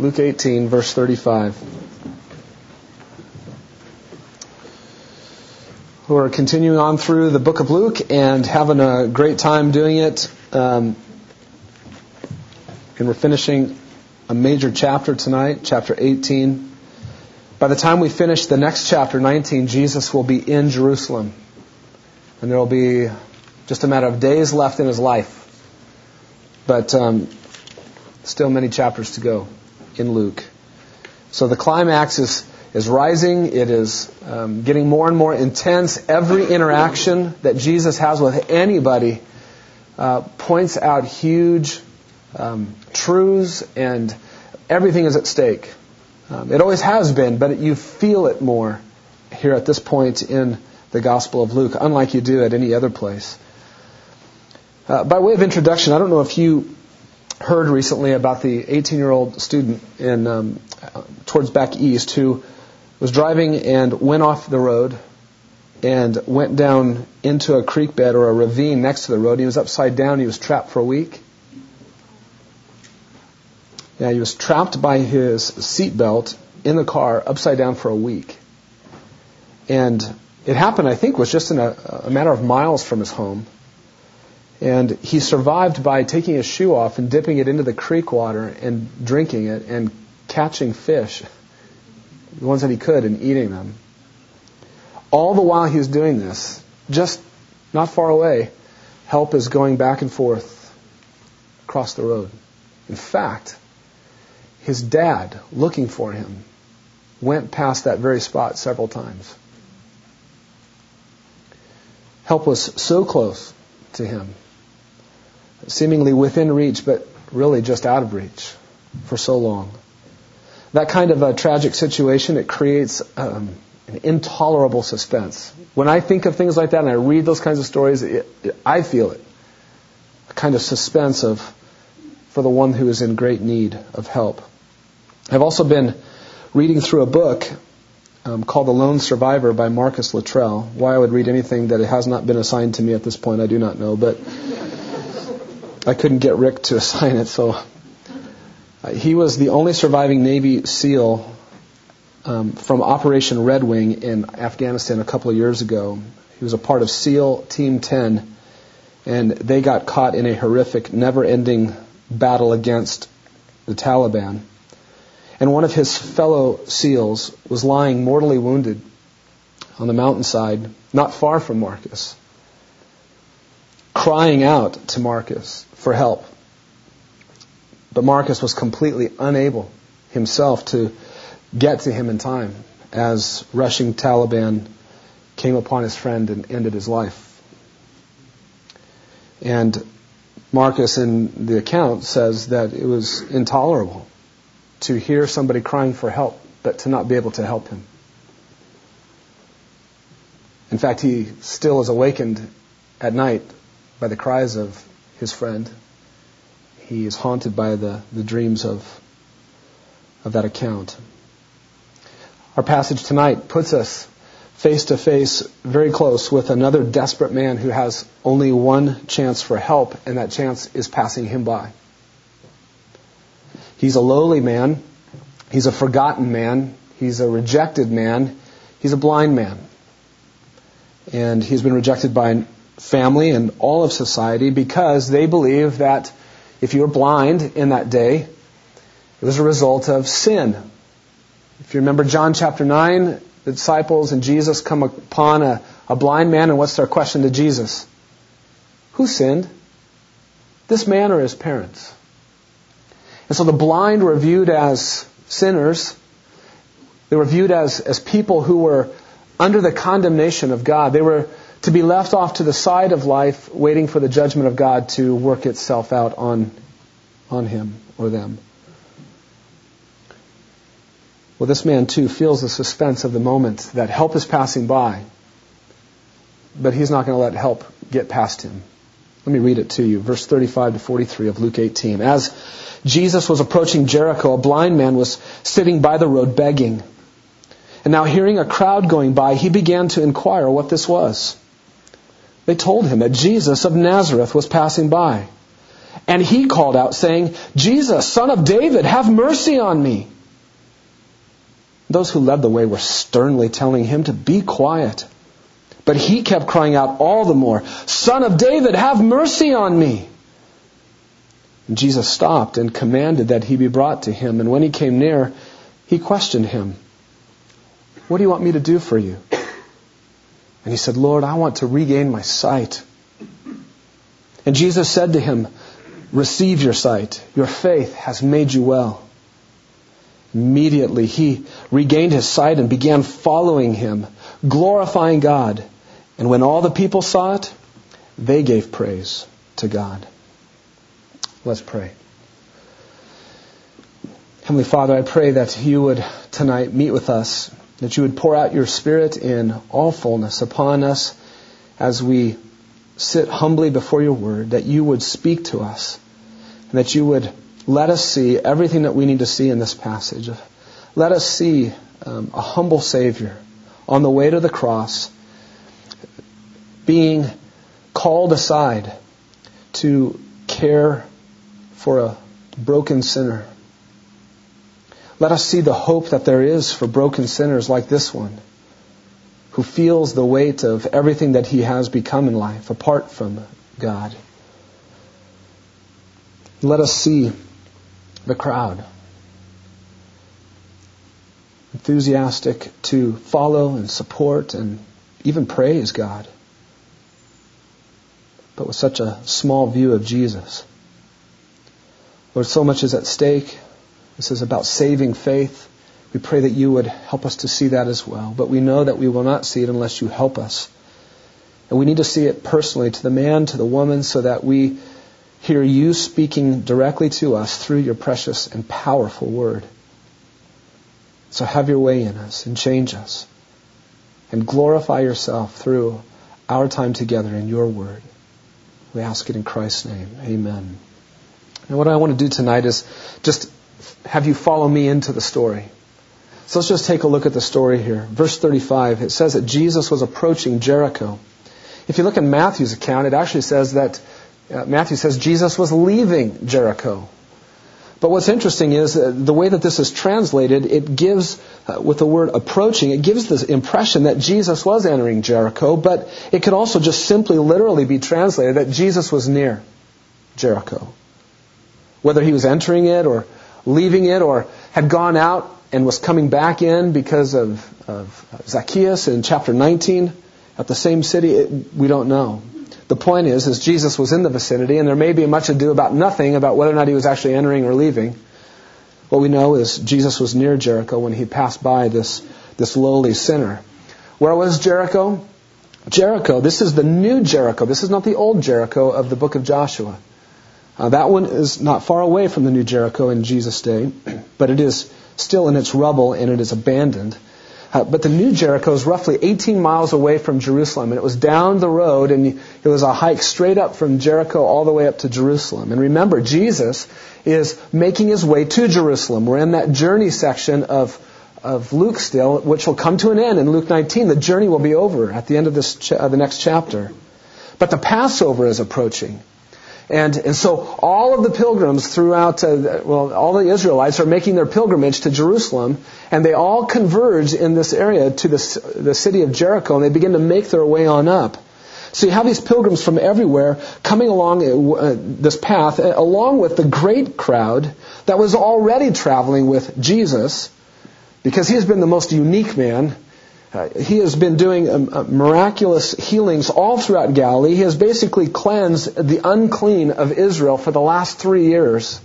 Luke 18, verse 35. We're continuing on through the book of Luke and having a great time doing it. And we're finishing a major chapter tonight, chapter 18. By the time we finish the next chapter, 19, Jesus will be in Jerusalem. And there will be just a matter of days left in his life. But still many chapters to go in Luke. So the climax is rising. It is getting more and more intense. Every interaction that Jesus has with anybody points out huge truths, and everything is at stake. It always has been, but you feel it more here at this point in the Gospel of Luke, unlike you do at any other place. By way of introduction, I don't know if you heard recently about the 18-year-old student in towards back east who was driving and went off the road and went down into a creek bed or a ravine next to the road. He was upside down. He was trapped for a week. Yeah, he was trapped by his seatbelt in the car upside down for a week. And it happened, I think, was just in a matter of miles from his home. And he survived by taking his shoe off and dipping it into the creek water and drinking it and catching fish, the ones that he could, and eating them. All the while he was doing this, just not far away, help is going back and forth across the road. In fact, his dad, looking for him, went past that very spot several times. Help was so close to him, seemingly within reach, but really just out of reach for so long. That kind of a tragic situation, it creates an intolerable suspense. When I think of things like that and I read those kinds of stories, I feel it. A kind of suspense for the one who is in great need of help. I've also been reading through a book called The Lone Survivor by Marcus Luttrell. Why I would read anything that has not been assigned to me at this point, I do not know, but I couldn't get Rick to assign it, so he was the only surviving Navy SEAL from Operation Red Wing in Afghanistan a couple of years ago. He was a part of SEAL Team 10, and they got caught in a horrific, never-ending battle against the Taliban. And one of his fellow SEALs was lying mortally wounded on the mountainside, not far from Marcus, crying out to Marcus for help. But Marcus was completely unable himself to get to him in time as rushing Taliban came upon his friend and ended his life. And Marcus, in the account, says that it was intolerable to hear somebody crying for help, but to not be able to help him. In fact, he still is awakened at night by the cries of his friend. He is haunted by the dreams of that account. Our passage tonight puts us face to face, very close, with another desperate man who has only one chance for help, and that chance is passing him by. He's a lowly man. He's a forgotten man. He's a rejected man. He's a blind man. And he's been rejected by family and all of society because they believe that if you were blind in that day, it was a result of sin. If you remember John chapter 9, the disciples and Jesus come upon a blind man, and what's their question to Jesus? Who sinned? This man or his parents? And so the blind were viewed as sinners. They were viewed as people who were under the condemnation of God. They were to be left off to the side of life, waiting for the judgment of God to work itself out on him or them. Well, this man too feels the suspense of the moment that help is passing by, but he's not going to let help get past him. Let me read it to you. Verse 35 to 43 of Luke 18. As Jesus was approaching Jericho, a blind man was sitting by the road begging. And now hearing a crowd going by, he began to inquire what this was. They told him that Jesus of Nazareth was passing by. And he called out, saying, Jesus, Son of David, have mercy on me. Those who led the way were sternly telling him to be quiet. But he kept crying out all the more, Son of David, have mercy on me. And Jesus stopped and commanded that he be brought to him. And when he came near, he questioned him, what do you want me to do for you? And he said, Lord, I want to regain my sight. And Jesus said to him, receive your sight. Your faith has made you well. Immediately he regained his sight and began following him, glorifying God. And when all the people saw it, they gave praise to God. Let's pray. Heavenly Father, I pray that you would tonight meet with us, that you would pour out your Spirit in all fullness upon us as we sit humbly before your word, that you would speak to us, and that you would let us see everything that we need to see in this passage. Let us see a humble Savior on the way to the cross, being called aside to care for a broken sinner. Let us see the hope that there is for broken sinners like this one, who feels the weight of everything that he has become in life apart from God. Let us see the crowd, enthusiastic to follow and support and even praise God, but with such a small view of Jesus. Lord, so much is at stake. This is about saving faith. We pray that you would help us to see that as well. But we know that we will not see it unless you help us. And we need to see it personally, to the man, to the woman, so that we hear you speaking directly to us through your precious and powerful word. So have your way in us and change us. And glorify yourself through our time together in your word. We ask it in Christ's name. Amen. And what I want to do tonight is just have you follow me into the story. So let's just take a look at the story here. Verse 35, it says that Jesus was approaching Jericho. If you look at Matthew's account, it actually says that Matthew says Jesus was leaving Jericho. But what's interesting is the way that this is translated, it gives, with the word approaching, it gives this impression that Jesus was entering Jericho, but it could also just simply literally be translated that Jesus was near Jericho. Whether he was entering it or leaving it or had gone out and was coming back in because of Zacchaeus in chapter 19 at the same city, we don't know. The point is Jesus was in the vicinity, and there may be much ado about nothing about whether or not he was actually entering or leaving. What we know is Jesus was near Jericho when he passed by this lowly sinner. Where was Jericho? Jericho, this is the new Jericho. This is not the old Jericho of the book of Joshua. That one is not far away from the new Jericho in Jesus' day, but it is still in its rubble and it is abandoned. But the new Jericho is roughly 18 miles away from Jerusalem, and it was down the road, and it was a hike straight up from Jericho all the way up to Jerusalem. And remember, Jesus is making his way to Jerusalem. We're in that journey section of Luke still, which will come to an end in Luke 19. The journey will be over at the end of the next chapter. But the Passover is approaching. And so all of the pilgrims throughout, all the Israelites are making their pilgrimage to Jerusalem, and they all converge in this area to the city of Jericho, and they begin to make their way on up. So you have these pilgrims from everywhere coming along this path, along with the great crowd that was already traveling with Jesus, because he has been the most unique man. He has been doing miraculous healings all throughout Galilee. He has basically cleansed the unclean of Israel for the last 3 years.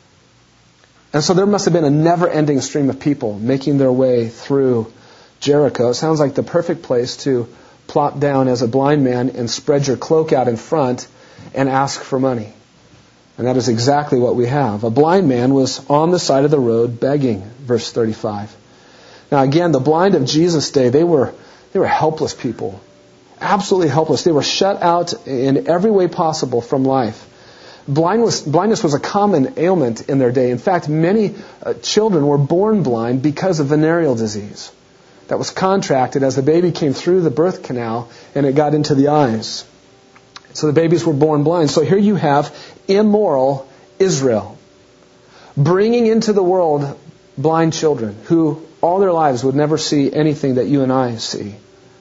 And so there must have been a never-ending stream of people making their way through Jericho. It sounds like the perfect place to plop down as a blind man and spread your cloak out in front and ask for money. And that is exactly what we have. A blind man was on the side of the road begging, verse 35. Now again, the blind of Jesus' day, they were helpless people. Absolutely helpless. They were shut out in every way possible from life. Blindness was a common ailment in their day. In fact, many children were born blind because of venereal disease that was contracted as the baby came through the birth canal and it got into the eyes. So the babies were born blind. So here you have immoral Israel, bringing into the world blind children who all their lives would never see anything that you and I see.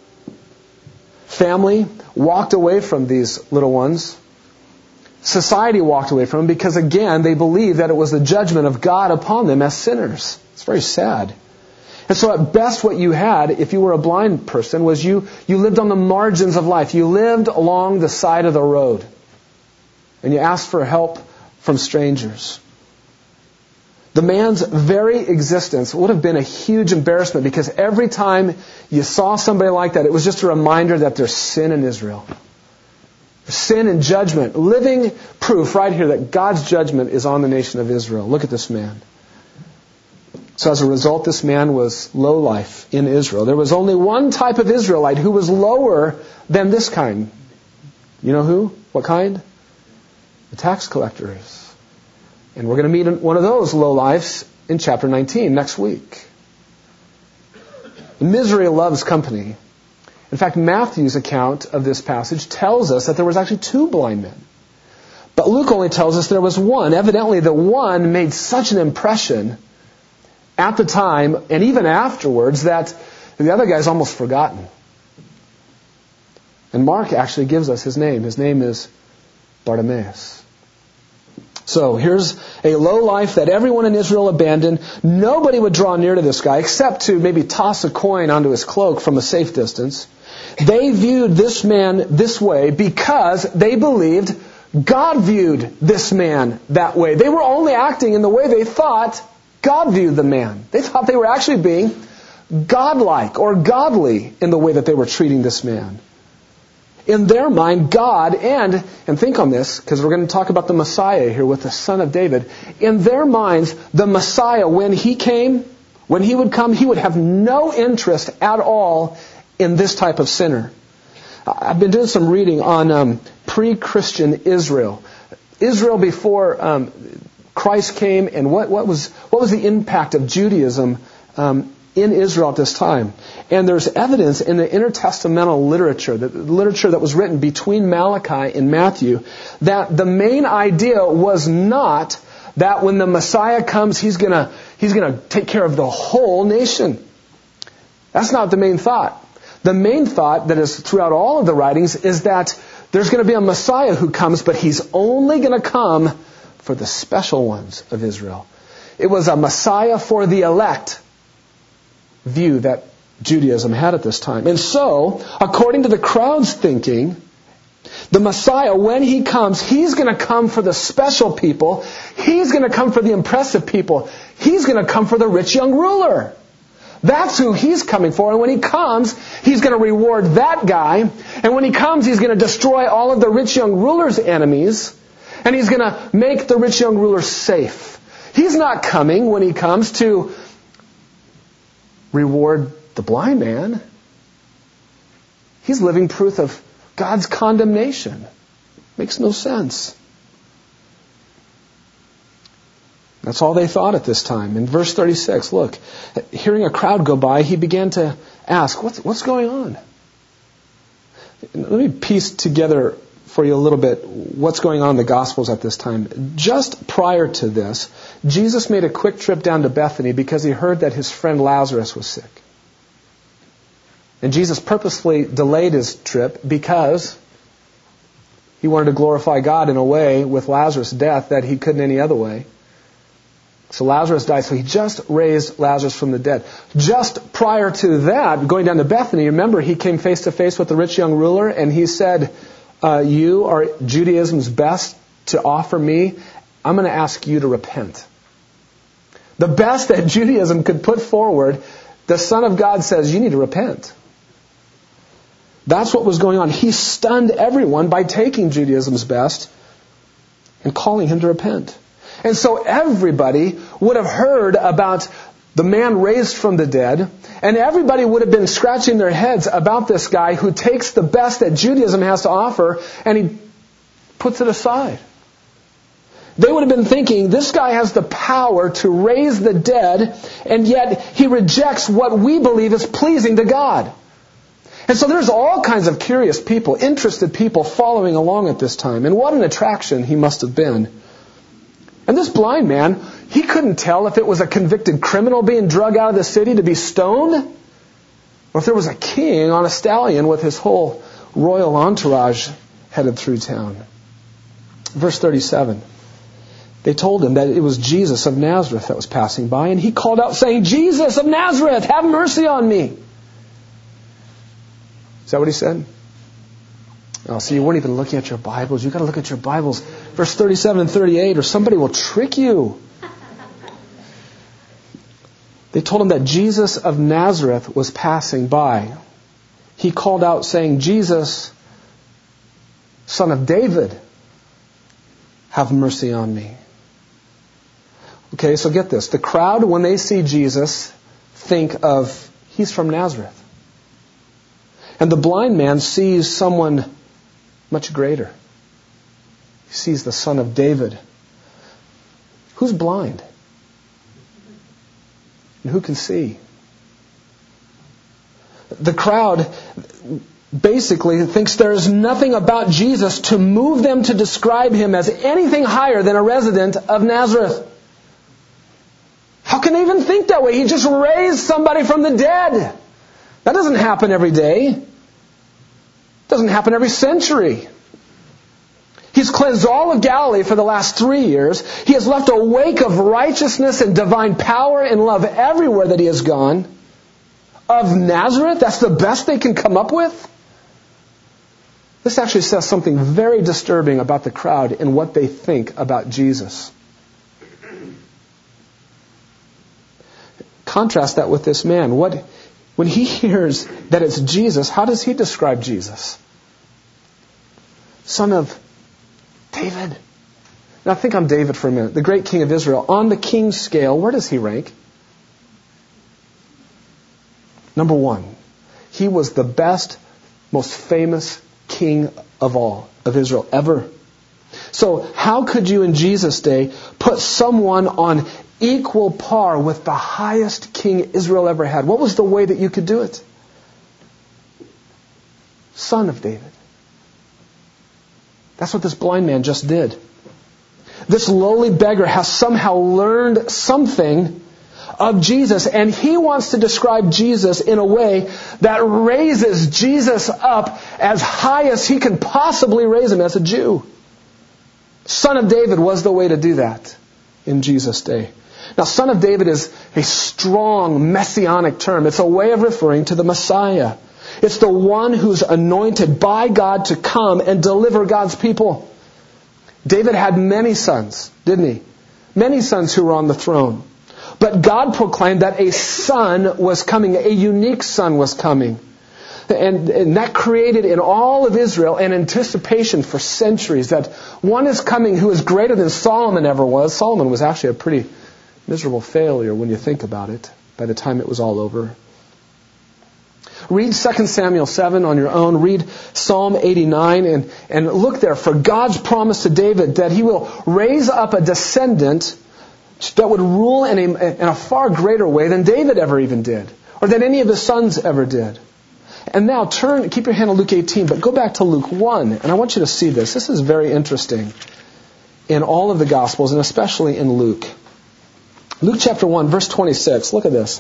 Family walked away from these little ones. Society walked away from them because, again, they believed that it was the judgment of God upon them as sinners. It's very sad. And so at best what you had, if you were a blind person, was you lived on the margins of life. You lived along the side of the road. And you asked for help from strangers. The man's very existence would have been a huge embarrassment because every time you saw somebody like that, it was just a reminder that there's sin in Israel. Sin and judgment. Living proof right here that God's judgment is on the nation of Israel. Look at this man. So as a result, this man was low life in Israel. There was only one type of Israelite who was lower than this kind. You know who? What kind? The tax collectors. And we're going to meet one of those lowlifes in chapter 19 next week. Misery loves company. In fact, Matthew's account of this passage tells us that there was actually 2 blind men. But Luke only tells us there was one. Evidently, the one made such an impression at the time and even afterwards that the other guy's almost forgotten. And Mark actually gives us his name. His name is Bartimaeus. So here's a low life that everyone in Israel abandoned. Nobody would draw near to this guy except to maybe toss a coin onto his cloak from a safe distance. They viewed this man this way because they believed God viewed this man that way. They were only acting in the way they thought God viewed the man. They thought they were actually being godlike or godly in the way that they were treating this man. In their mind, God, and think on this, because we're going to talk about the Messiah here with the Son of David. In their minds, the Messiah, when he would come, he would have no interest at all in this type of sinner. I've been doing some reading on pre-Christian Israel. Israel before Christ came, and what was the impact of Judaism in Israel at this time. And there's evidence in the intertestamental literature, the literature that was written between Malachi and Matthew, that the main idea was not that when the Messiah comes, he's going to take care of the whole nation. That's not the main thought. The main thought that is throughout all of the writings is that there's going to be a Messiah who comes, but he's only going to come for the special ones of Israel. It was a Messiah for the elect view that Judaism had at this time. And so, according to the crowd's thinking, the Messiah, when he comes, he's going to come for the special people. He's going to come for the impressive people. He's going to come for the rich young ruler. That's who he's coming for. And when he comes, he's going to reward that guy. And when he comes, he's going to destroy all of the rich young ruler's enemies. And he's going to make the rich young ruler safe. He's not coming when he comes to reward the blind man. He's living proof of God's condemnation. Makes no sense. That's all they thought at this time. In verse 36, look, hearing a crowd go by, he began to ask, what's going on? Let me piece together for you a little bit what's going on in the Gospels at this time. Just prior to this, Jesus made a quick trip down to Bethany because he heard that his friend Lazarus was sick. And Jesus purposefully delayed his trip because he wanted to glorify God in a way with Lazarus' death that he couldn't any other way. So Lazarus died, so he just raised Lazarus from the dead. Just prior to that, going down to Bethany, remember he came face to face with the rich young ruler and he said, you are Judaism's best to offer me. I'm going to ask you to repent. The best that Judaism could put forward, the Son of God says, you need to repent. That's what was going on. He stunned everyone by taking Judaism's best and calling him to repent. And so everybody would have heard about the man raised from the dead, and everybody would have been scratching their heads about this guy who takes the best that Judaism has to offer and he puts it aside. They would have been thinking, this guy has the power to raise the dead, and yet he rejects what we believe is pleasing to God. And so there's all kinds of curious people, interested people following along at this time. And what an attraction he must have been. And this blind man, he couldn't tell if it was a convicted criminal being dragged out of the city to be stoned, or if there was a king on a stallion with his whole royal entourage headed through town. Verse 37. They told him that it was Jesus of Nazareth that was passing by, and he called out saying, "Jesus of Nazareth, have mercy on me." Is that what he said? Oh, so you weren't even looking at your Bibles. You've got to look at your Bibles. Verse 37 and 38, or somebody will trick you. They told him that Jesus of Nazareth was passing by. He called out saying, "Jesus, Son of David, have mercy on me." Okay, so get this. The crowd, when they see Jesus, think of, he's from Nazareth. And the blind man sees someone much greater. He sees the Son of David. Who's blind? And who can see? The crowd basically thinks there is nothing about Jesus to move them to describe him as anything higher than a resident of Nazareth. How can they even think that way? He just raised somebody from the dead. That doesn't happen every day. It doesn't happen every century. He's cleansed all of Galilee for the last 3 years. He has left a wake of righteousness and divine power and love everywhere that he has gone. Of Nazareth? That's the best they can come up with? This actually says something very disturbing about the crowd and what they think about Jesus. Contrast that with this man. When he hears that it's Jesus, how does he describe Jesus? Son of David. Now think on David for a minute, the great king of Israel. On the king's scale, where does he rank? Number 1. He was the best, most famous king of all of Israel ever. So how could you in Jesus' day put someone on equal par with the highest king Israel ever had? What was the way that you could do it? Son of David. That's what this blind man just did. This lowly beggar has somehow learned something of Jesus, and he wants to describe Jesus in a way that raises Jesus up as high as he can possibly raise him as a Jew. Son of David was the way to do that in Jesus' day. Now, Son of David is a strong messianic term. It's a way of referring to the Messiah. It's the one who's anointed by God to come and deliver God's people. David had many sons, didn't he? Many sons who were on the throne. But God proclaimed that a son was coming, a unique son was coming. And that created in all of Israel an anticipation for centuries that one is coming who is greater than Solomon ever was. Solomon was actually a pretty miserable failure when you think about it by the time it was all over. Read 2 Samuel 7 on your own. Read Psalm 89 and look there for God's promise to David that he will raise up a descendant that would rule in a far greater way than David ever even did, or than any of his sons ever did. And now keep your hand on Luke 18, but go back to Luke 1, and I want you to see this. This is very interesting in all of the Gospels, and especially in Luke. Luke chapter 1, verse 26. Look at this.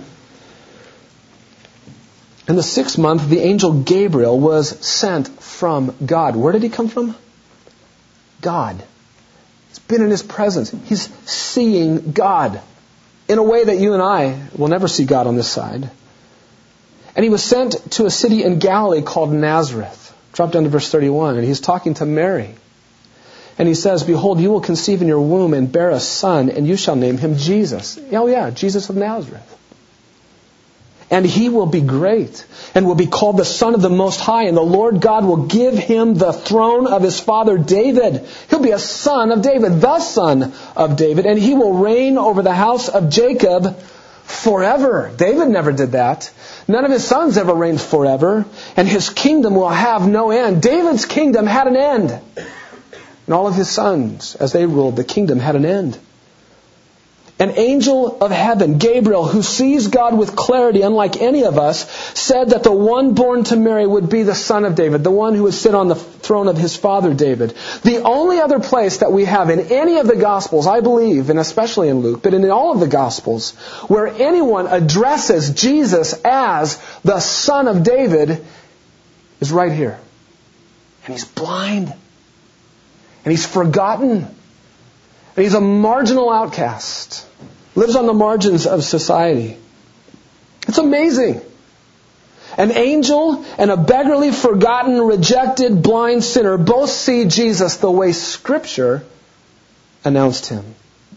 In the 6th month, the angel Gabriel was sent from God. Where did he come from? God. He's been in his presence. He's seeing God in a way that you and I will never see God on this side. And he was sent to a city in Galilee called Nazareth. Drop down to verse 31, and he's talking to Mary. And he says, "Behold, you will conceive in your womb and bear a son, and you shall name him Jesus." Oh yeah, Jesus of Nazareth. "And he will be great, and will be called the Son of the Most High, and the Lord God will give him the throne of his father David. He'll be a son of David, the son of David, and he will reign over the house of Jacob forever." David never did that. None of his sons ever reigned forever, and his kingdom will have no end. David's kingdom had an end. And all of his sons, as they ruled, the kingdom had an end. An angel of heaven, Gabriel, who sees God with clarity unlike any of us, said that the one born to Mary would be the son of David, the one who would sit on the throne of his father David. The only other place that we have in any of the Gospels, I believe, and especially in Luke, but in all of the Gospels, where anyone addresses Jesus as the son of David is right here. And he's blind. And he's forgotten. And he's a marginal outcast. Lives on the margins of society. It's amazing. An angel and a beggarly, forgotten, rejected, blind sinner both see Jesus the way Scripture announced him.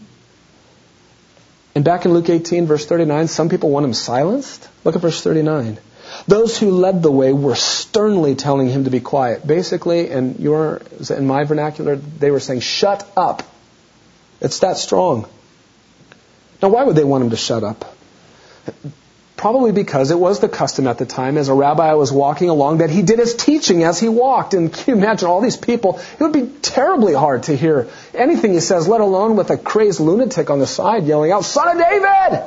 And back in Luke 18, verse 39, some people want him silenced. Look at verse 39. Those who led the way were sternly telling him to be quiet. Basically, in my vernacular, they were saying, shut up. It's that strong. Now, why would they want him to shut up? Probably because it was the custom at the time, as a rabbi was walking along, that he did his teaching as he walked. And can you imagine all these people? It would be terribly hard to hear anything he says, let alone with a crazed lunatic on the side yelling out, Son of David!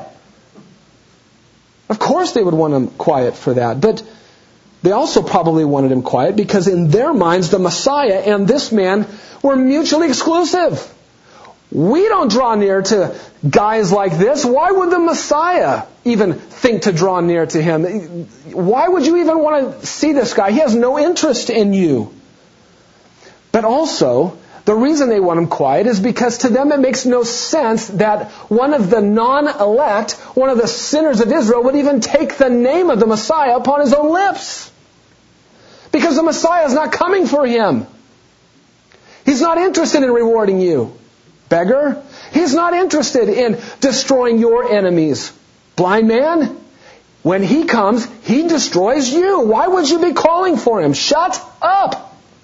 Of course they would want him quiet for that. But they also probably wanted him quiet because in their minds, the Messiah and this man were mutually exclusive. We don't draw near to guys like this. Why would the Messiah even think to draw near to him? Why would you even want to see this guy? He has no interest in you. But also, the reason they want him quiet is because to them it makes no sense that one of the non-elect, one of the sinners of Israel, would even take the name of the Messiah upon his own lips. Because the Messiah is not coming for him. He's not interested in rewarding you, beggar. He's not interested in destroying your enemies, blind man. When he comes, he destroys you. Why would you be calling for him? Shut up!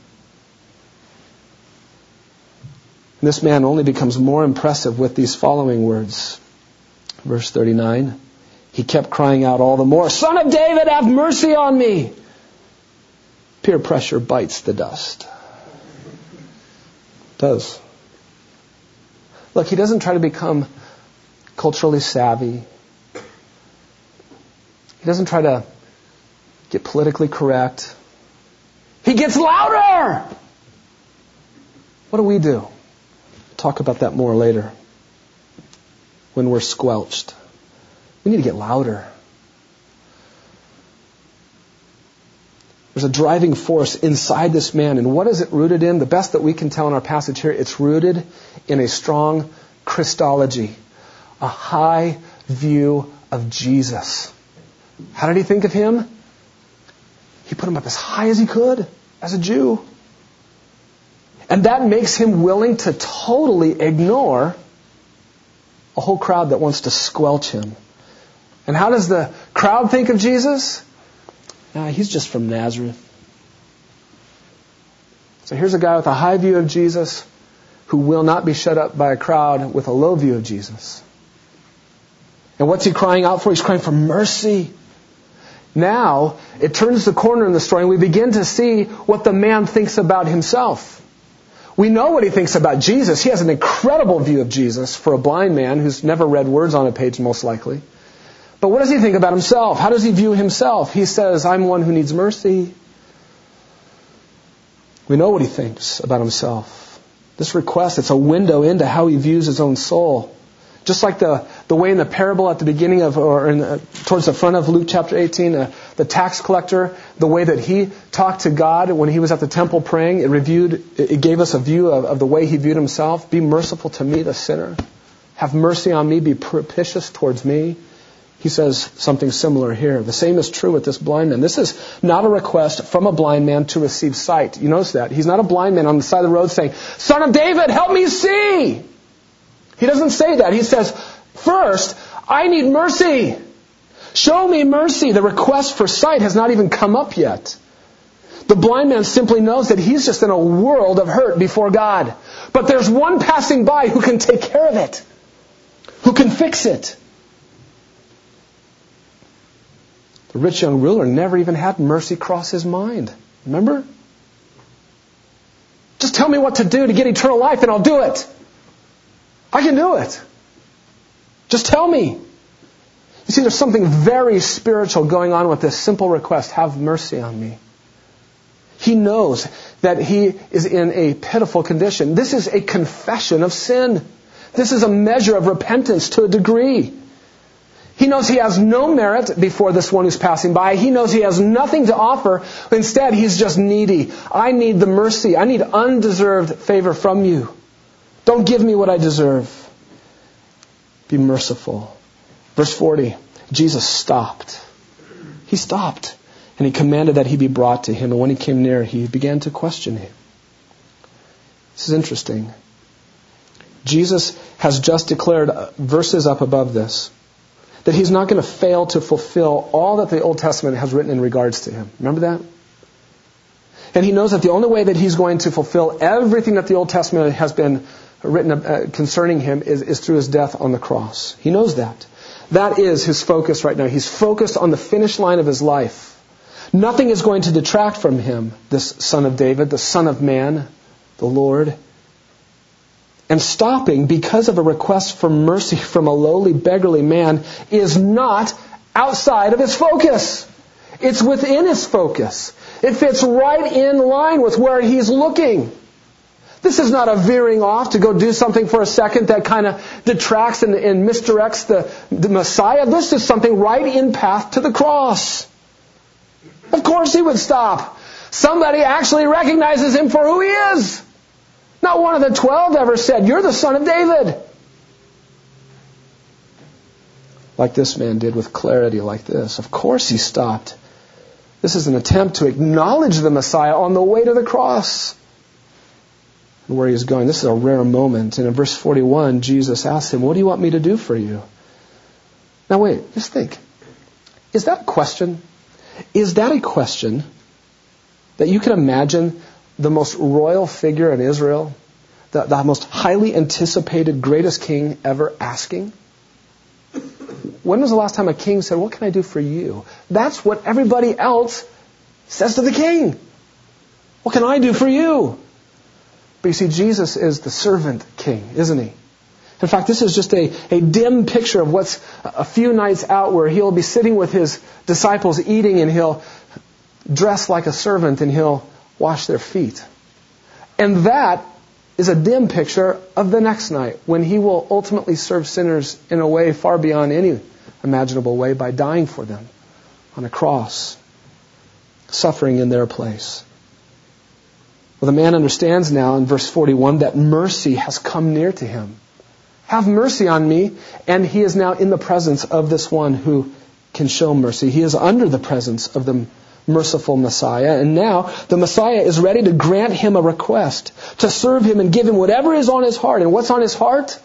This man only becomes more impressive with these following words. Verse 39, he kept crying out all the more, Son of David, have mercy on me! Peer pressure bites the dust. It does. Look, he doesn't try to become culturally savvy. He doesn't try to get politically correct. He gets louder! What do we do? Talk about that more later. When we're squelched. We need to get louder. There's a driving force inside this man. And what is it rooted in? The best that we can tell in our passage here, it's rooted in a strong Christology. A high view of Jesus. How did he think of him? He put him up as high as he could as a Jew. And that makes him willing to totally ignore a whole crowd that wants to squelch him. And how does the crowd think of Jesus? He's just from Nazareth. So here's a guy with a high view of Jesus who will not be shut up by a crowd with a low view of Jesus. And what's he crying out for? He's crying for mercy. Now, it turns the corner in the story and we begin to see what the man thinks about himself. We know what he thinks about Jesus. He has an incredible view of Jesus for a blind man who's never read words on a page, most likely. But what does he think about himself? How does he view himself? He says, I'm one who needs mercy. We know what he thinks about himself. This request, it's a window into how he views his own soul. Just like the way in the parable at the beginning of, towards the front of Luke chapter 18, the tax collector, the way that he talked to God when he was at the temple praying, it gave us a view of the way he viewed himself. Be merciful to me, the sinner. Have mercy on me. Be propitious towards me. He says something similar here. The same is true with this blind man. This is not a request from a blind man to receive sight. You notice that. He's not a blind man on the side of the road saying, Son of David, help me see! He doesn't say that. He says, first, I need mercy. Show me mercy. The request for sight has not even come up yet. The blind man simply knows that he's just in a world of hurt before God. But there's one passing by who can take care of it. Who can fix it. The rich young ruler never even had mercy cross his mind. Remember? Just tell me what to do to get eternal life and I'll do it. I can do it. Just tell me. You see, there's something very spiritual going on with this simple request, have mercy on me. He knows that he is in a pitiful condition. This is a confession of sin. This is a measure of repentance to a degree. He knows he has no merit before this one who's passing by. He knows he has nothing to offer. Instead, he's just needy. I need the mercy. I need undeserved favor from you. Don't give me what I deserve. Be merciful. Verse 40, Jesus stopped. He stopped. And he commanded that he be brought to him. And when he came near, he began to question him. This is interesting. Jesus has just declared verses up above this that he's not going to fail to fulfill all that the Old Testament has written in regards to him. Remember that? And he knows that the only way that he's going to fulfill everything that the Old Testament has been written concerning him is through his death on the cross. He knows that. That is his focus right now. He's focused on the finish line of his life. Nothing is going to detract from him, this Son of David, the Son of Man, the Lord. And stopping because of a request for mercy from a lowly, beggarly man is not outside of his focus. It's within his focus. It fits right in line with where he's looking. This is not a veering off to go do something for a second that kind of detracts and misdirects the Messiah. This is something right in path to the cross. Of course he would stop. Somebody actually recognizes him for who he is. Not one of the 12 ever said, "You're the Son of David." Like this man did with clarity like this. Of course he stopped. This is an attempt to acknowledge the Messiah on the way to the cross. And where he is going. This is a rare moment. And in verse 41, Jesus asked him, "What do you want me to do for you?" Now wait, just think. Is that a question? Is that a question that you can imagine the most royal figure in Israel, the most highly anticipated greatest king ever asking? When was the last time a king said, "What can I do for you?" That's what everybody else says to the king. "What can I do for you?" But you see, Jesus is the servant king, isn't he? In fact, this is just a dim picture of what's a few nights out where he'll be sitting with his disciples eating and he'll dress like a servant and he'll wash their feet. And that is a dim picture of the next night when he will ultimately serve sinners in a way far beyond any imaginable way by dying for them on a cross, suffering in their place. Well, the man understands now in verse 41 that mercy has come near to him. Have mercy on me. And he is now in the presence of this one who can show mercy. He is under the presence of the merciful Messiah. And now the Messiah is ready to grant him a request, to serve him and give him whatever is on his heart. And what's on his heart?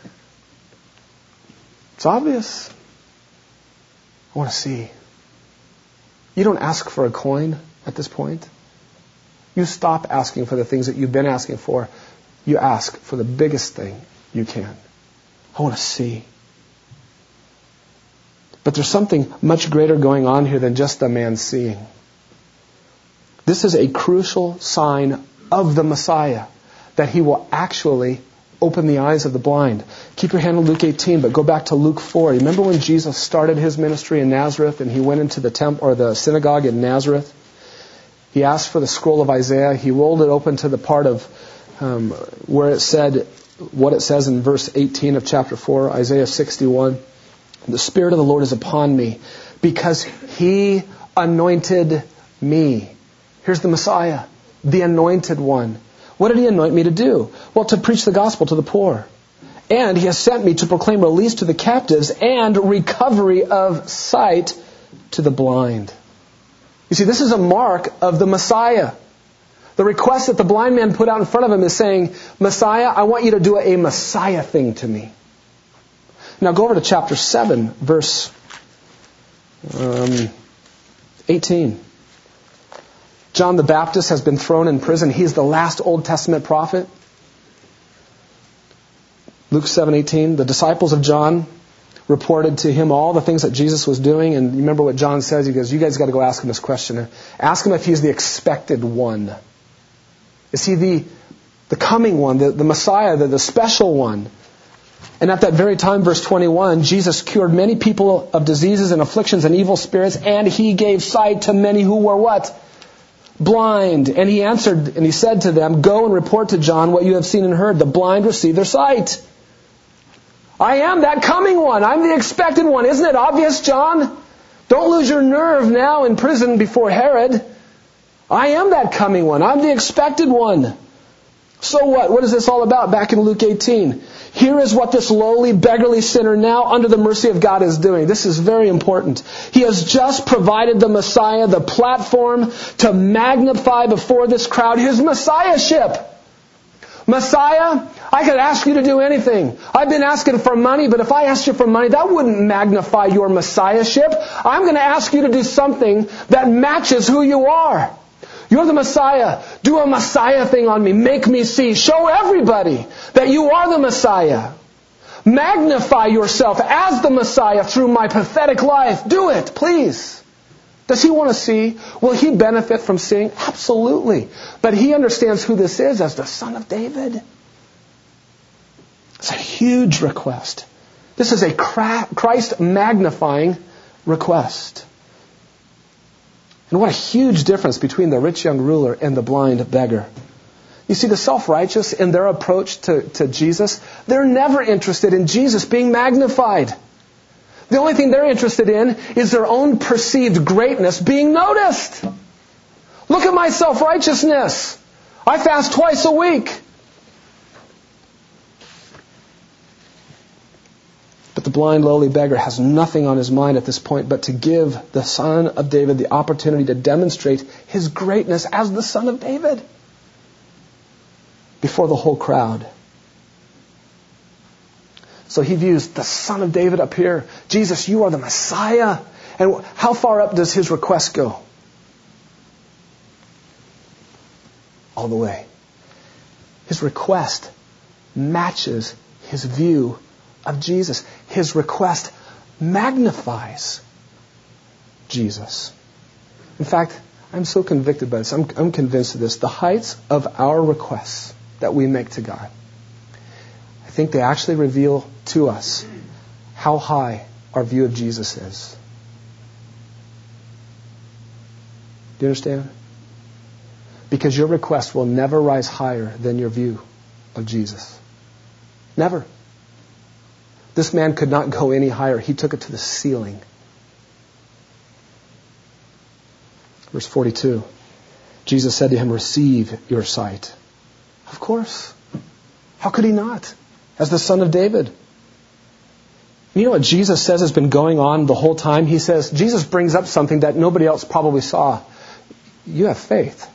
It's obvious. I want to see. You don't ask for a coin at this point. You stop asking for the things that you've been asking for. You ask for the biggest thing you can. I want to see. But there's something much greater going on here than just the man seeing. This is a crucial sign of the Messiah, that he will actually open the eyes of the blind. Keep your hand on Luke 18, but go back to Luke 4. Remember when Jesus started his ministry in Nazareth and he went into the temple or the synagogue in Nazareth? He asked for the scroll of Isaiah. He rolled it open to the part of where it said what it says in verse 18 of chapter 4, Isaiah 61. The Spirit of the Lord is upon me because He anointed me. Here's the Messiah, the anointed one. What did He anoint me to do? Well, to preach the gospel to the poor. And He has sent me to proclaim release to the captives and recovery of sight to the blind. You see, this is a mark of the Messiah. The request that the blind man put out in front of him is saying, Messiah, I want you to do a Messiah thing to me. Now go over to chapter 7, verse 18. John the Baptist has been thrown in prison. He's the last Old Testament prophet. Luke 7:18. The disciples of John reported to him all the things that Jesus was doing. And you remember what John says? He goes, you guys got to go ask him this question. Ask him if he's the expected one. Is he the coming one, the Messiah, the special one? And at that very time, verse 21, Jesus cured many people of diseases and afflictions and evil spirits, and He gave sight to many who were what? Blind. And He answered and He said to them, go and report to John what you have seen and heard. The blind receive their sight. I am that coming one. I'm the expected one. Isn't it obvious, John? Don't lose your nerve now in prison before Herod. I am that coming one. I'm the expected one. So what? What is this all about? Back in Luke 18. Here is what this lowly, beggarly sinner now under the mercy of God is doing. This is very important. He has just provided the Messiah the platform to magnify before this crowd His Messiahship. Messiah, I could ask you to do anything. I've been asking for money, but if I asked you for money, that wouldn't magnify your Messiahship. I'm going to ask you to do something that matches who you are. You're the Messiah. Do a Messiah thing on me. Make me see. Show everybody that you are the Messiah. Magnify yourself as the Messiah through my pathetic life. Do it, please. Does He want to see? Will He benefit from seeing? Absolutely. But He understands who this is as the Son of David. It's a huge request. This is a Christ magnifying request. And what a huge difference between the rich young ruler and the blind beggar. You see, the self-righteous in their approach to Jesus, they're never interested in Jesus being magnified. The only thing they're interested in is their own perceived greatness being noticed. Look at my self-righteousness. I fast twice a week. But the blind, lowly beggar has nothing on his mind at this point but to give the Son of David the opportunity to demonstrate His greatness as the Son of David before the whole crowd. So he views the Son of David up here. Jesus, you are the Messiah. And how far up does his request go? All the way. His request matches his view of Jesus. His request magnifies Jesus. In fact, I'm so convicted by this. I'm convinced of this. The heights of our requests that we make to God, I think they actually reveal to us how high our view of Jesus is. Do you understand? Because your request will never rise higher than your view of Jesus. Never. This man could not go any higher. He took it to the ceiling. Verse 42. Jesus said to him, receive your sight. Of course. How could he not? As the Son of David. You know what Jesus says has been going on the whole time? He says, Jesus brings up something that nobody else probably saw. You have faith.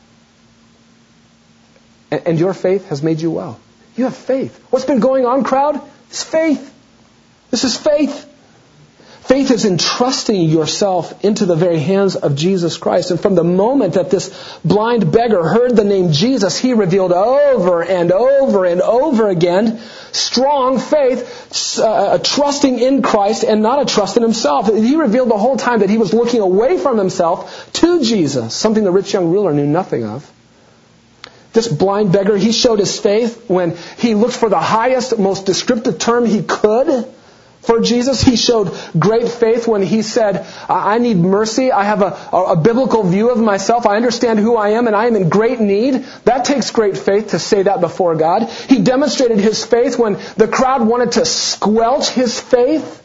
And your faith has made you well. You have faith. What's been going on, crowd? It's faith. This is faith. Faith is entrusting yourself into the very hands of Jesus Christ. And from the moment that this blind beggar heard the name Jesus, he revealed over and over and over again strong faith, trusting in Christ and not a trust in himself. He revealed the whole time that he was looking away from himself to Jesus, something the rich young ruler knew nothing of. This blind beggar, he showed his faith when he looked for the highest, most descriptive term he could for Jesus. He showed great faith when he said, I need mercy. I have a biblical view of myself. I understand who I am and I am in great need. That takes great faith to say that before God. He demonstrated his faith when the crowd wanted to squelch his faith.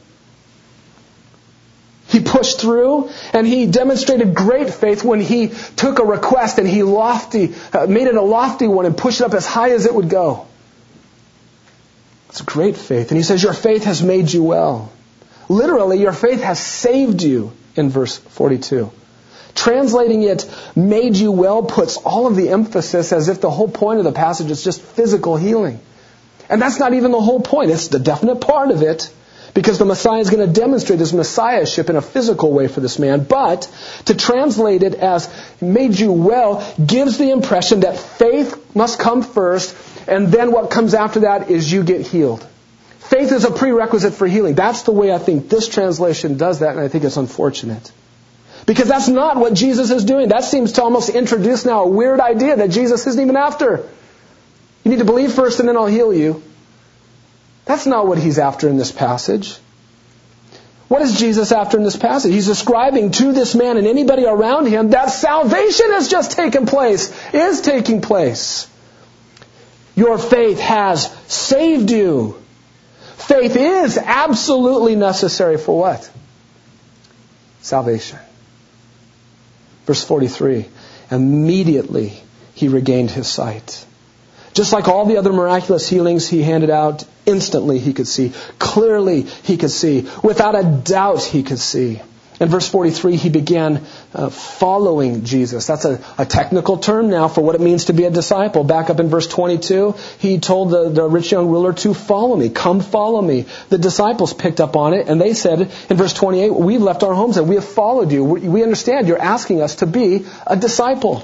He pushed through, and he demonstrated great faith when he took a request and he made it a lofty one and pushed it up as high as it would go. It's great faith. And he says, your faith has made you well. Literally, your faith has saved you in verse 42. Translating it, made you well, puts all of the emphasis as if the whole point of the passage is just physical healing. And that's not even the whole point. It's the definite part of it. Because the Messiah is going to demonstrate his Messiahship in a physical way for this man. But to translate it as made you well gives the impression that faith must come first, and then what comes after that is you get healed. Faith is a prerequisite for healing. That's the way I think this translation does that, and I think it's unfortunate. Because that's not what Jesus is doing. That seems to almost introduce now a weird idea that Jesus isn't even after. You need to believe first and then I'll heal you. That's not what he's after in this passage. What is Jesus after in this passage? He's describing to this man and anybody around him that salvation has just taken place, is taking place. Your faith has saved you. Faith is absolutely necessary for what? Salvation. Verse 43, immediately he regained his sight. Just like all the other miraculous healings he handed out, instantly he could see. Clearly he could see. Without a doubt he could see. In verse 43, he began following Jesus. That's a technical term now for what it means to be a disciple. Back up in verse 22, he told the rich young ruler to follow me. Come follow me. The disciples picked up on it and they said in verse 28, we've left our homes and we have followed you. We understand you're asking us to be a disciple.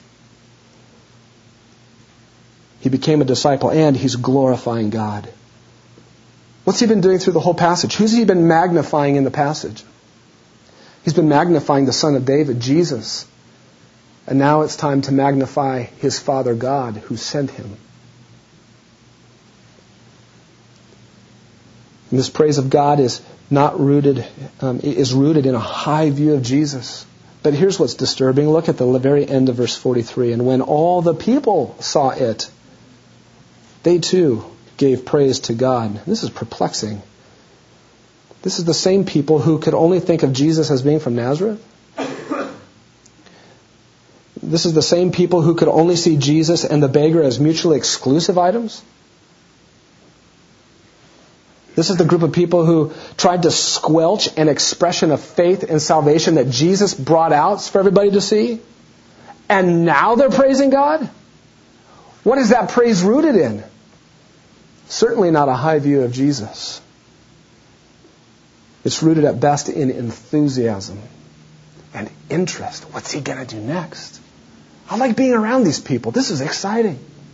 He became a disciple and he's glorifying God. What's he been doing through the whole passage? Who's he been magnifying in the passage? He's been magnifying the Son of David, Jesus. And now it's time to magnify his Father God who sent him. And this praise of God is rooted in a high view of Jesus. But here's what's disturbing. Look at the very end of verse 43. And when all the people saw it, they too gave praise to God. This is perplexing. This is the same people who could only think of Jesus as being from Nazareth. This is the same people who could only see Jesus and the beggar as mutually exclusive items. This is the group of people who tried to squelch an expression of faith and salvation that Jesus brought out for everybody to see. And now they're praising God? What is that praise rooted in? Certainly not a high view of Jesus. It's rooted at best in enthusiasm and interest. What's he going to do next? I like being around these people. This is exciting.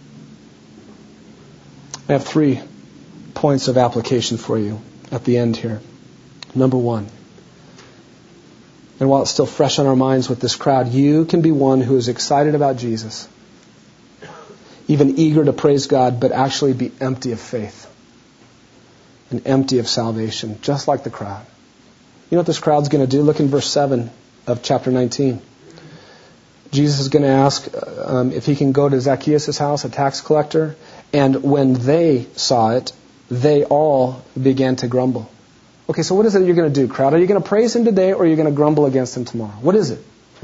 I have 3 points of application for you at the end here. Number 1. And while it's still fresh on our minds with this crowd, you can be one who is excited about Jesus, even eager to praise God, but actually be empty of faith and empty of salvation, just like the crowd. You know what this crowd's going to do? Look in verse 7 of chapter 19. Jesus is going to ask if he can go to Zacchaeus' house, a tax collector, and when they saw it, they all began to grumble. Okay, so what is it you're going to do, crowd? Are you going to praise him today, or are you going to grumble against him tomorrow? What is it?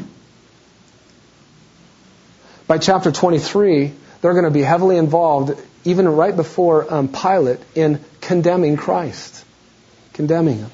By chapter 23, they're going to be heavily involved, even right before Pilate, in condemning Christ. Condemning him.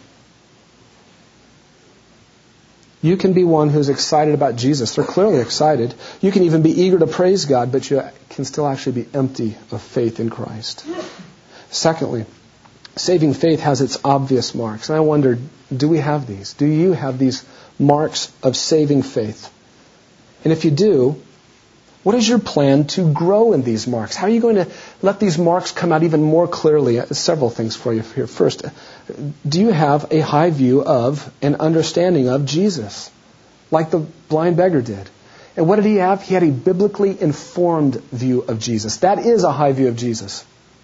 You can be one who's excited about Jesus. They're clearly excited. You can even be eager to praise God, but you can still actually be empty of faith in Christ. Secondly, saving faith has its obvious marks. And I wonder, do we have these? Do you have these marks of saving faith? And if you do, what is your plan to grow in these marks? How are you going to let these marks come out even more clearly? Several things for you here. First, do you have a high view of and understanding of Jesus, like the blind beggar did? And what did he have? He had a biblically informed view of Jesus. That is a high view of Jesus.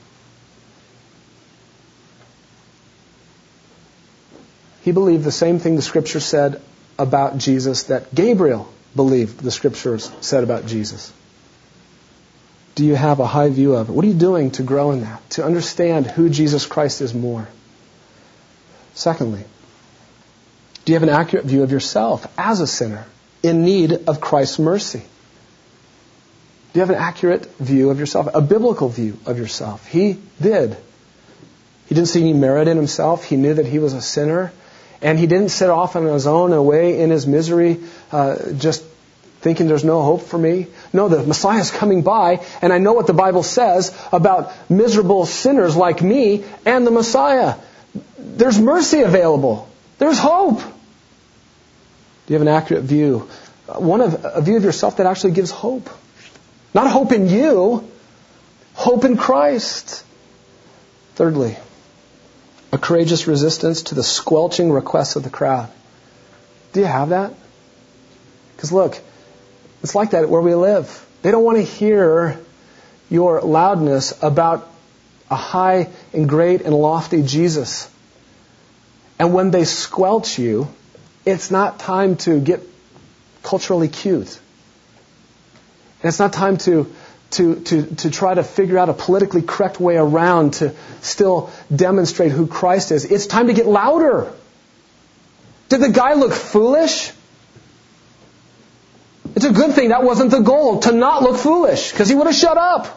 He believed the same thing the Scripture said about Jesus that Gabriel believed the Scriptures said about Jesus. Do you have a high view of it? What are you doing to grow in that? To understand who Jesus Christ is more? Secondly, do you have an accurate view of yourself as a sinner in need of Christ's mercy? Do you have an accurate view of yourself? A biblical view of yourself? He did. He didn't see any merit in himself. He knew that he was a sinner. And he didn't sit off on his own away in his misery, just thinking there's no hope for me. No, the Messiah is coming by, and I know what the Bible says about miserable sinners like me and the Messiah. There's mercy available. There's hope. Do you have an accurate view? A view of yourself that actually gives hope. Not hope in you, hope in Christ. Thirdly, a courageous resistance to the squelching requests of the crowd. Do you have that? Because look, it's like that where we live. They don't want to hear your loudness about a high and great and lofty Jesus. And when they squelch you, it's not time to get culturally cute. And it's not time to try to figure out a politically correct way around to still demonstrate who Christ is. It's time to get louder. Did the guy look foolish? It's a good thing that wasn't the goal, to not look foolish, because he would have shut up.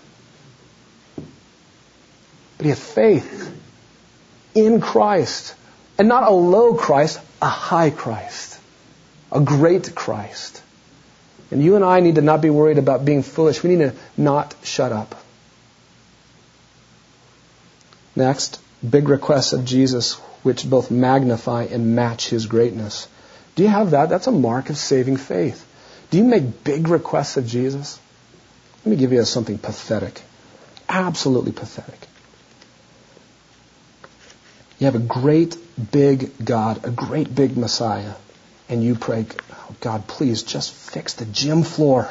But he had faith in Christ. And not a low Christ, a high Christ. A great Christ. And you and I need to not be worried about being foolish. We need to not shut up. Next, big requests of Jesus which both magnify and match His greatness. Do you have that? That's a mark of saving faith. Do you make big requests of Jesus? Let me give you something pathetic. Absolutely pathetic. You have a great big God, a great big Messiah, and you pray, oh God, please just fix the gym floor.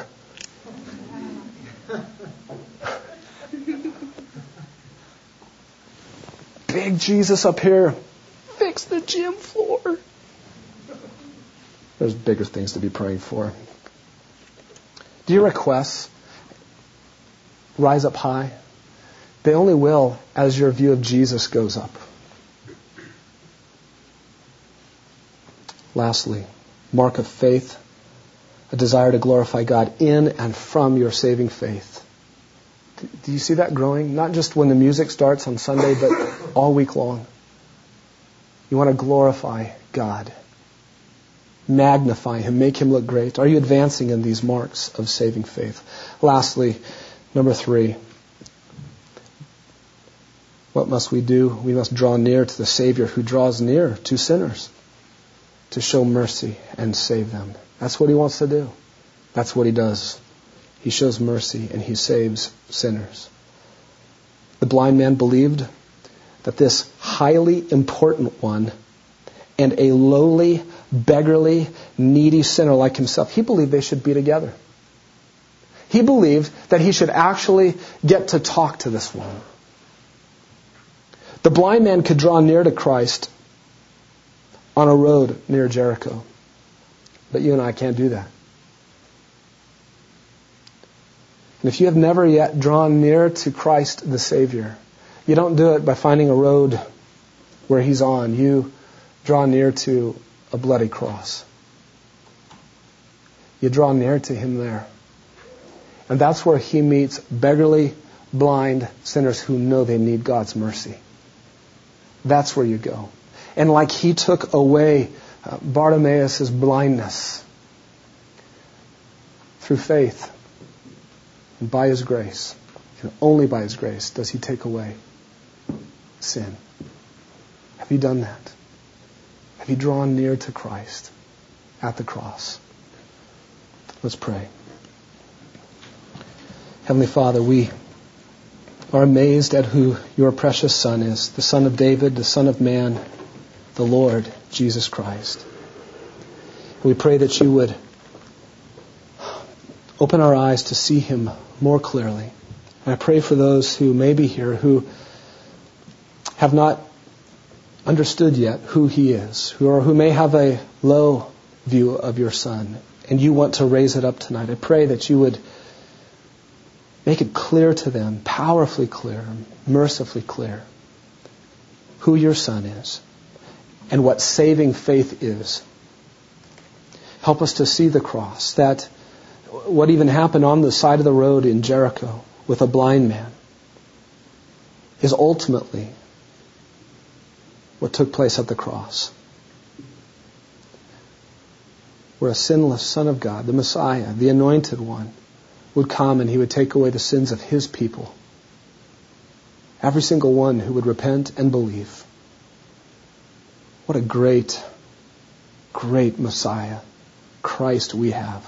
Big Jesus up here, fix the gym floor. There's bigger things to be praying for. Do your requests rise up high? They only will as your view of Jesus goes up. Lastly, mark of faith, a desire to glorify God in and from your saving faith. Do you see that growing? Not just when the music starts on Sunday, but all week long. You want to glorify God. Magnify Him. Make Him look great. Are you advancing in these marks of saving faith? Lastly, number 3. What must we do? We must draw near to the Savior who draws near to sinners to show mercy and save them. That's what He wants to do. That's what He does. He shows mercy and He saves sinners. The blind man believed that this highly important one and a lowly, beggarly, needy sinner like himself, he believed they should be together. He believed that he should actually get to talk to this one. The blind man could draw near to Christ on a road near Jericho. But you and I can't do that. And if you have never yet drawn near to Christ the Savior, you don't do it by finding a road where He's on. You draw near to a bloody cross. You draw near to Him there. And that's where He meets beggarly, blind sinners who know they need God's mercy. That's where you go. And like He took away Bartimaeus' blindness through faith and by His grace, and only by His grace does He take away sin. Have you done that? Have you drawn near to Christ at the cross? Let's pray. Heavenly Father, we are amazed at who Your precious Son is, the Son of David, the Son of Man, the Lord Jesus Christ. We pray that You would open our eyes to see Him more clearly. And I pray for those who may be here who have not understood yet who He is, who may have a low view of Your Son, and You want to raise it up tonight. I pray that You would make it clear to them, powerfully clear, mercifully clear, who Your Son is and what saving faith is. Help us to see the cross, that what even happened on the side of the road in Jericho with a blind man is ultimately what took place at the cross, where a sinless Son of God, the Messiah, the Anointed One, would come and He would take away the sins of His people. Every single one who would repent and believe. What a great, great Messiah, Christ we have.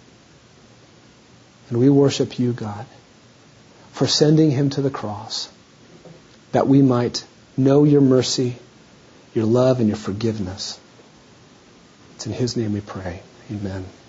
And we worship You, God, for sending Him to the cross, that we might know Your mercy, Your love, and Your forgiveness. It's in His name we pray. Amen.